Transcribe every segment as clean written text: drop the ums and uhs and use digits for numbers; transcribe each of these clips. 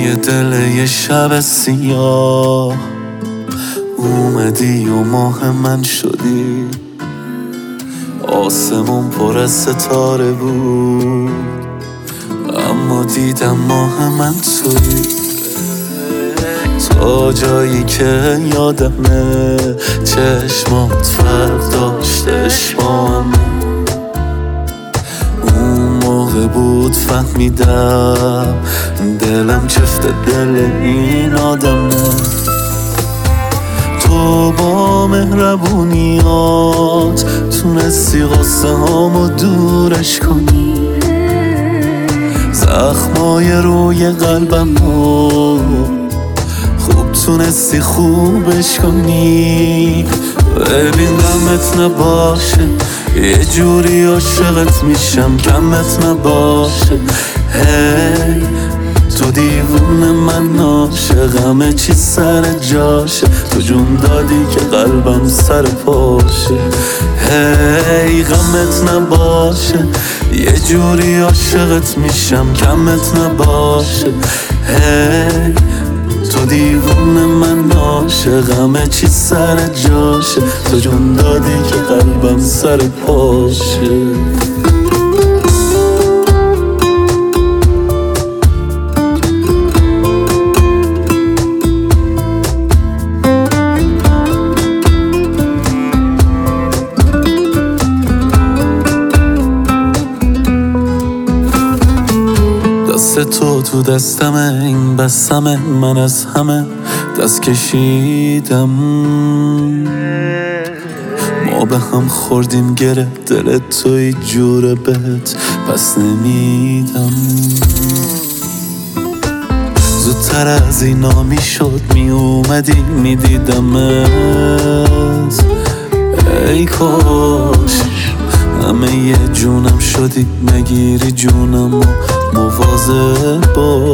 توی دل یه شب سیاه اومدی و ماه من شدی. آسمون پر از ستاره بود اما دیدم ماه من توی. تا جایی که یادمه چشمات فرق داشت عشقام. اون موقع بود فهمیدم دلم چفت دل این آدمه. تو با مهربونیات تونستی غصه هامو دورش کنی. زخمای روی قلبمو خوب تونستی خوبش کنی. ببین غمت نباشه یه جوری عاشقت میشم کمت نباشه. هی تو دیوونه من عاشقمه چی سر جاشه. تو جون دادی که قلبم سر پاشه. هی غمت نباشه یه جوری عاشقت میشم کمت نباشه. هی تو دیوونه من عاشقمه چی سر جاشه. تو جون دادی که قلبم سر پاشه. دست تو دستمه این بسمه من از همه دست کشیدم. ما به هم خوردیم گره دل توی جوره بهت پس نمیدم. زودتر از اینا میشد میومدی میدیدمت. ای کاش همه یه جونم شدی نگیری جونم و مواظب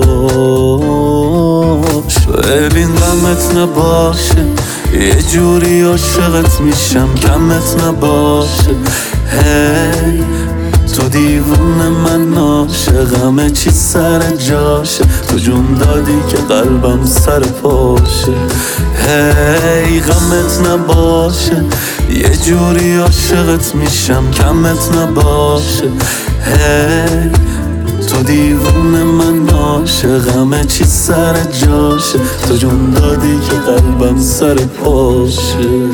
باش. ببین غمت نباشه یه جوری عاشقت میشم کمت نباشه. هی تو دیوونه من عاشقمه چی سر جاشه. تو جون دادی که قلبم سر پاشه. هی غمت نباشه یه جوری عاشقت میشم کمت نباشه. هی تو دیوونه من عاشقمه چی سر جاشه. تو جون دادی که قلبم سر پاشه.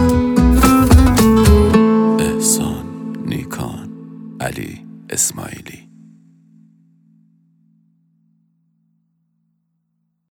احسان نیکان علی اسماعیلی.